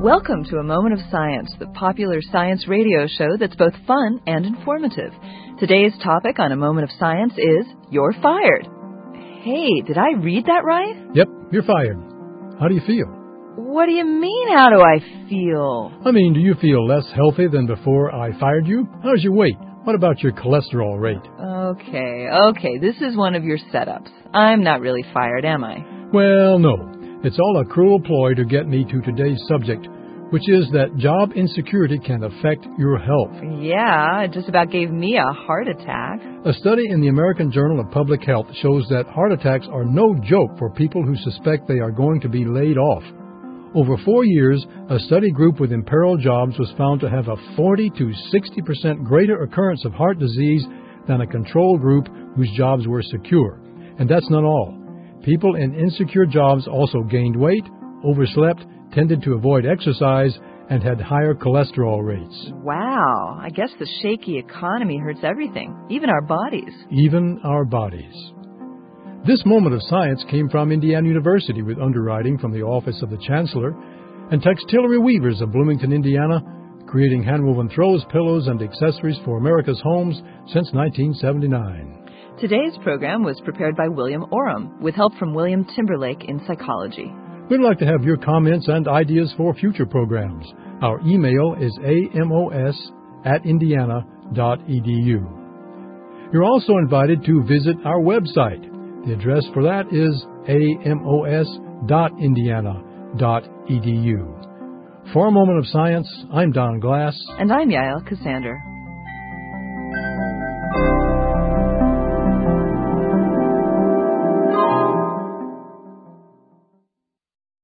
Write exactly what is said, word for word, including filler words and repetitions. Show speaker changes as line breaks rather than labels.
Welcome to A Moment of Science, the popular science radio show that's both fun and informative. Today's topic on A Moment of Science is You're Fired. Hey, did I read that right?
Yep, you're fired. How do you feel?
What do you mean, how do I feel?
I mean, do you feel less healthy than before I fired you? How's your weight? What about your cholesterol rate?
Okay, okay, this is one of your setups. I'm not really fired, am I?
Well, no. It's all a cruel ploy to get me to today's subject, which is that job insecurity can affect your health.
Yeah, it just about gave me a heart attack.
A study in the American Journal of Public Health shows that heart attacks are no joke for people who suspect they are going to be laid off. Over four years, a study group with imperiled jobs was found to have a forty to sixty percent greater occurrence of heart disease than a control group whose jobs were secure. And that's not all. People in insecure jobs also gained weight, overslept, tended to avoid exercise, and had higher cholesterol rates.
Wow, I guess the shaky economy hurts everything, even our bodies.
Even our bodies. This moment of science came from Indiana University with underwriting from the Office of the Chancellor and Textillery Weavers of Bloomington, Indiana, creating handwoven throws, pillows, and accessories for America's homes since nineteen seventy-nine.
Today's program was prepared by William Oram, with help from William Timberlake in psychology.
We'd like to have your comments and ideas for future programs. Our email is amos at indiana dot edu. You're also invited to visit our website. The address for that is amos dot indiana dot edu. For A Moment of Science, I'm Don Glass.
And I'm Yael Cassander.